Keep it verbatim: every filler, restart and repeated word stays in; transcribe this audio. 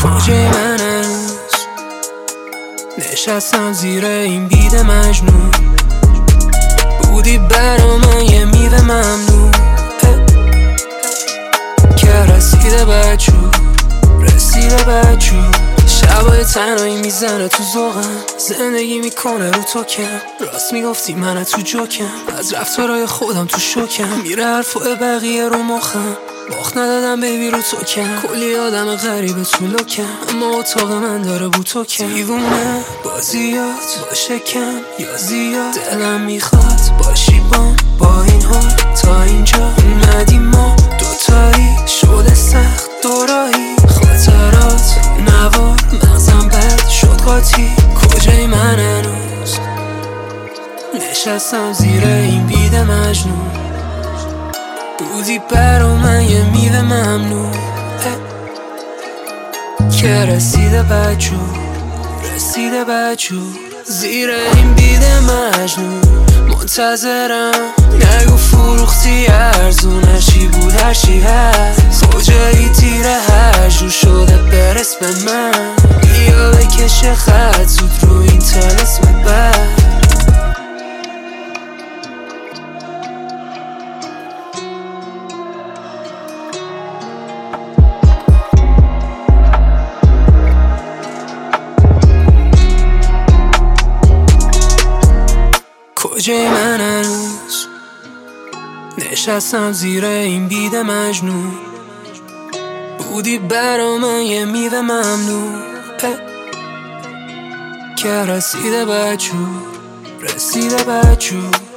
کجای من هنوز نشستم زیر این بید مجنون، بودی برا من یه میوه ممنون که رسیده بچور رسیده بچور. شبای تنهایی میزنه تو ذوقم، زندگی میکنه رو تو کم. راست میگفتی من تو جوکم، از رفتارهای خودم تو شوکم. میره حرفای بقیه رو مخم، باخت ندادم بیبی رو تو کم. کلی آدم غریبه تو لکم، اما اتاق من داره بو تو کم. دیوونه بازیات باشه کم یا زیاد، دلم میخواد باشی بام با این حال. تا اینجا اومدیم ما دوتایی، شده سخت دورایی. خاطرات نوار مغزم بد شد قاطی. کجای من هنوز نشستم زیر این بید مجنون، بودی برا من یه میوه ممنون که رسیده بچور رسیده بچور. زیر این بید مجنون منتظرم، نگو فروختی ارزون. هرچی بود هرچی هست، کجایی تیر هر جو شده برس به من. بیا بکشه خط زود رو این طلسم بد. کجای من هنوز نشستم زیر این بید مجنون، بودی برا من یه میوه ممنون که رسیده بچور رسیده بچور.